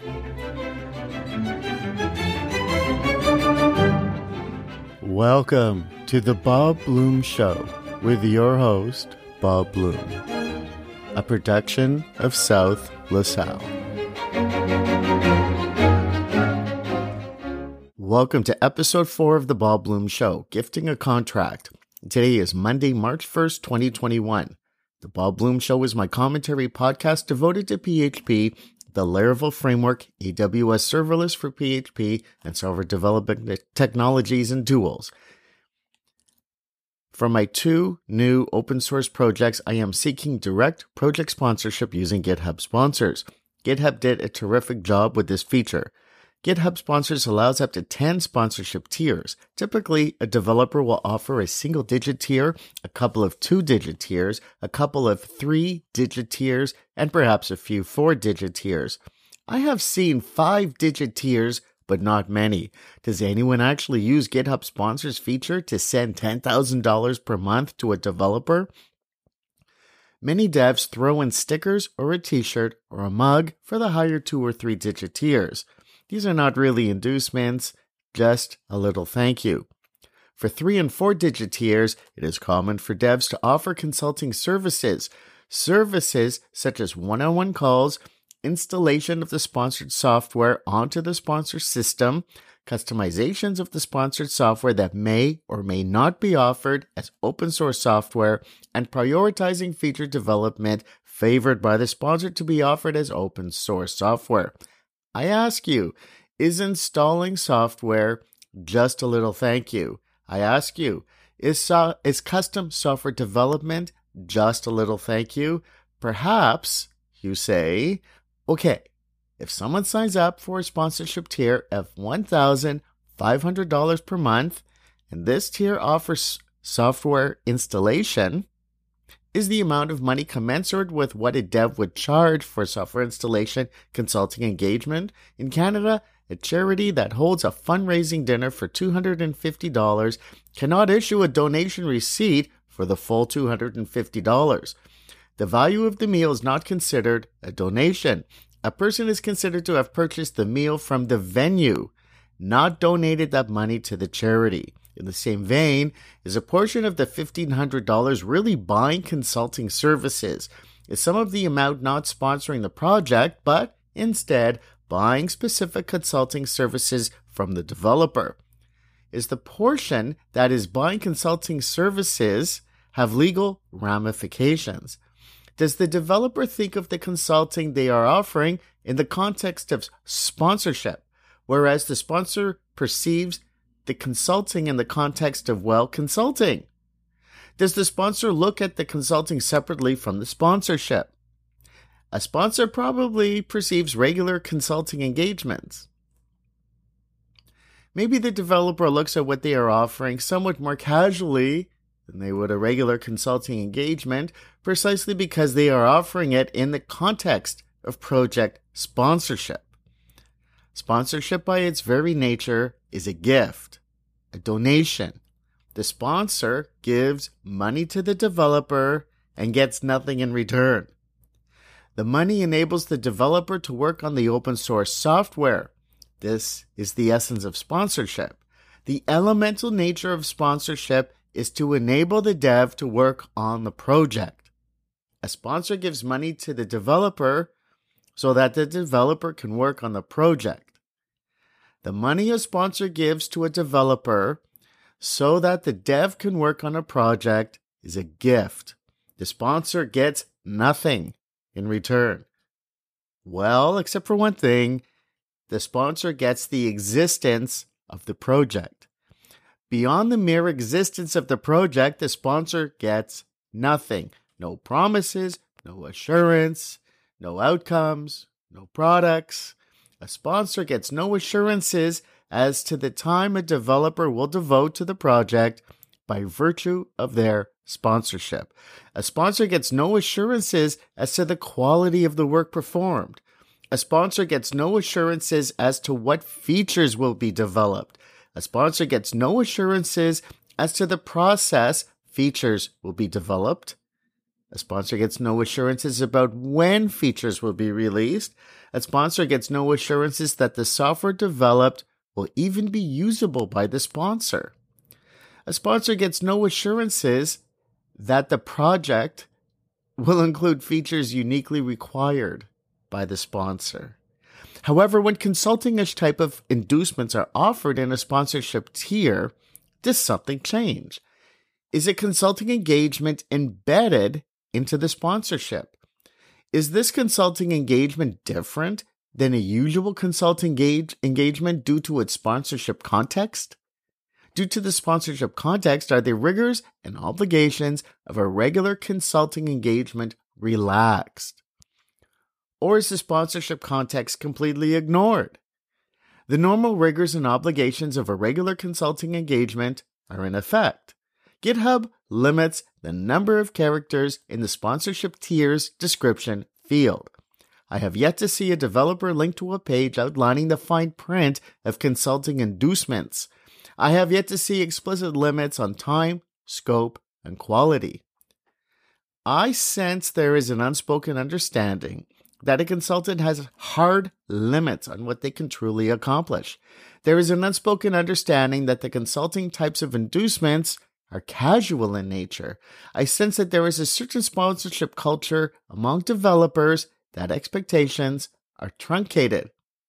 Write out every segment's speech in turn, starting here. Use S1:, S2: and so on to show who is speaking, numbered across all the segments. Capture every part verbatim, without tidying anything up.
S1: Welcome to the Bob Bloom Show with your host, Bob Bloom, a production of South LaSalle. Welcome to episode four of the Bob Bloom Show, Gifting a Contract. Today is Monday, March first, twenty twenty-one. The Bob Bloom Show is my commentary podcast devoted to P H P, the Laravel framework, A W S serverless for P H P, and server development technologies and tools. For my two new open source projects, I am seeking direct project sponsorship using GitHub Sponsors. GitHub did a terrific job with this feature. GitHub Sponsors allows up to ten sponsorship tiers. Typically, a developer will offer a single-digit tier, a couple of two-digit tiers, a couple of three-digit tiers, and perhaps a few four-digit tiers. I have seen five-digit tiers, but not many. Does anyone actually use GitHub Sponsors feature to send ten thousand dollars per month to a developer? Many devs throw in stickers or a t-shirt or a mug for the higher two or three-digit tiers. These are not really inducements, just a little thank you. For three and four digit tiers, it is common for devs to offer consulting services. Services such as one-on-one calls, installation of the sponsored software onto the sponsor system, customizations of the sponsored software that may or may not be offered as open source software, and prioritizing feature development favored by the sponsor to be offered as open source software. I ask you, is installing software just a little thank you? I ask you, is, so, is custom software development just a little thank you? Perhaps you say, okay, if someone signs up for a sponsorship tier of one thousand five hundred dollars per month, and this tier offers software installation, is the amount of money commensurate with what a dev would charge for software installation consulting engagement? In Canada, a charity that holds a fundraising dinner for two hundred fifty dollars cannot issue a donation receipt for the full two hundred fifty dollars. The value of the meal is not considered a donation. A person is considered to have purchased the meal from the venue, not donated that money to the charity. In the same vein, is a portion of the fifteen hundred dollars really buying consulting services? Is some of the amount not sponsoring the project, but instead buying specific consulting services from the developer? Is the portion that is buying consulting services have legal ramifications? Does the developer think of the consulting they are offering in the context of sponsorship, whereas the sponsor perceives the consulting in the context of, well, consulting? Does the sponsor look at the consulting separately from the sponsorship? A sponsor probably perceives regular consulting engagements. Maybe the developer looks at what they are offering somewhat more casually than they would a regular consulting engagement, precisely because they are offering it in the context of project sponsorship. Sponsorship by its very nature is a gift, a donation. The sponsor gives money to the developer and gets nothing in return. The money enables the developer to work on the open source software. This is the essence of sponsorship. The elemental nature of sponsorship is to enable the dev to work on the project. A sponsor gives money to the developer so that the developer can work on the project. The money a sponsor gives to a developer so that the dev can work on a project is a gift. The sponsor gets nothing in return. Well, except for one thing, the sponsor gets the existence of the project. Beyond the mere existence of the project, the sponsor gets nothing. No promises, no assurance, no outcomes, no products. A sponsor gets no assurances as to the time a developer will devote to the project by virtue of their sponsorship. A sponsor gets no assurances as to the quality of the work performed. A sponsor gets no assurances as to what features will be developed. A sponsor gets no assurances as to the process features will be developed. A sponsor gets no assurances about when features will be released. A sponsor gets no assurances that the software developed will even be usable by the sponsor. A sponsor gets no assurances that the project will include features uniquely required by the sponsor. However, when consulting-ish type of inducements are offered in a sponsorship tier, does something change? Is a consulting engagement embedded into the sponsorship? Is this consulting engagement different than a usual consulting engage- engagement due to its sponsorship context? Due to the sponsorship context, are the rigors and obligations of a regular consulting engagement relaxed? Or is the sponsorship context completely ignored? The normal rigors and obligations of a regular consulting engagement are in effect. GitHub limits the number of characters in the sponsorship tier's description field. I have yet to see a developer link to a page outlining the fine print of consulting inducements. I have yet to see explicit limits on time, scope, and quality. I sense there is an unspoken understanding that a consultant has hard limits on what they can truly accomplish. There is an unspoken understanding that the consulting types of inducements are casual in nature. I sense that there is a certain sponsorship culture among developers that expectations are truncated.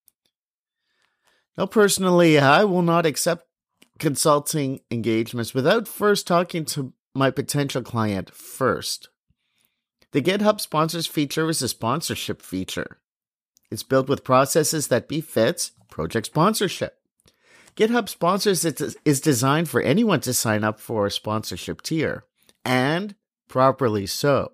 S1: Now, personally, I will not accept consulting engagements without first talking to my potential client first. The GitHub Sponsors feature is a sponsorship feature. It's built with processes that befits project sponsorship. GitHub Sponsors is designed for anyone to sign up for a sponsorship tier, and properly so.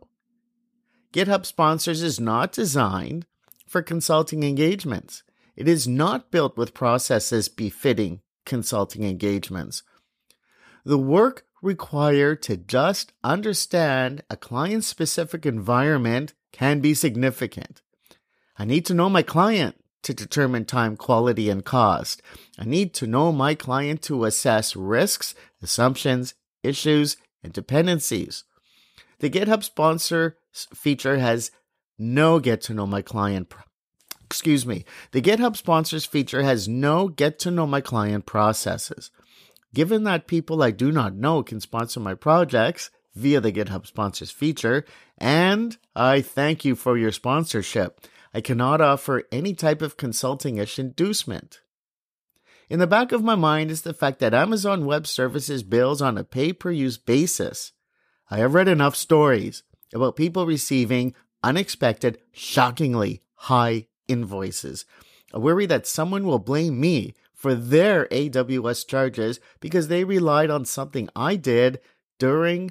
S1: GitHub Sponsors is not designed for consulting engagements. It is not built with processes befitting consulting engagements. The work required to just understand a client-specific environment can be significant. I need to know my client to determine time, quality, and cost. I need to know my client to assess risks, assumptions, issues, and dependencies. The GitHub Sponsor feature has no get to know my client pro- Excuse me. The GitHub Sponsors feature has no get to know my client processes. Given that people I do not know can sponsor my projects via the GitHub Sponsors feature, and I thank you for your sponsorship, I cannot offer any type of consulting-ish inducement. In the back of my mind is the fact that Amazon Web Services bills on a pay-per-use basis. I have read enough stories about people receiving unexpected, shockingly high invoices. I worry that someone will blame me for their A W S charges because they relied on something I did during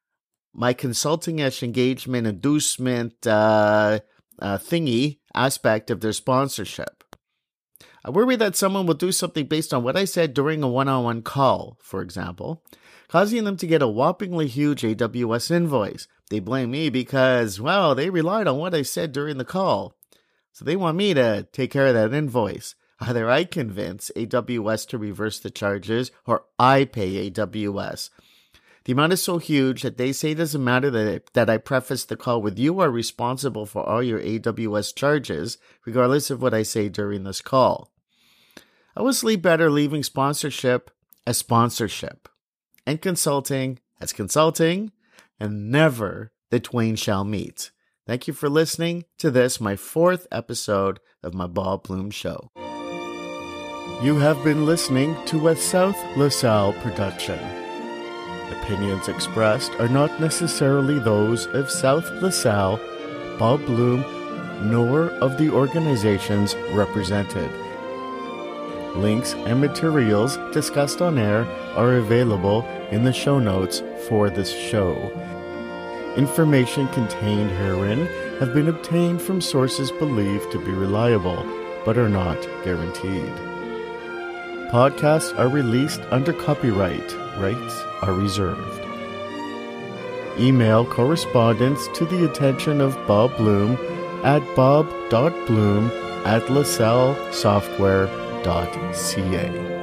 S1: my consulting-ish engagement inducement uh, uh, thingy aspect of their sponsorship. I worry that someone will do something based on what I said during a one-on-one call, for example, causing them to get a whoppingly huge A W S invoice. They blame me because, well, they relied on what I said during the call. So they want me to take care of that invoice. Either I convince A W S to reverse the charges or I pay A W S. The amount is so huge that they say it doesn't matter that, that I preface the call with you are responsible for all your A W S charges, regardless of what I say during this call. I would sleep better leaving sponsorship as sponsorship and consulting as consulting, and never the twain shall meet. Thank you for listening to this, my fourth episode of my Bob Bloom Show. You have been listening to a South LaSalle production. Opinions expressed are not necessarily those of South LaSalle, Bob Bloom, nor of the organizations represented. Links and materials discussed on air are available in the show notes for this show. Information contained herein have been obtained from sources believed to be reliable, but are not guaranteed. Podcasts are released under copyright. Rights are reserved. Email correspondence to the attention of Bob Bloom at bob dot bloom at lasallesoftware dot c a.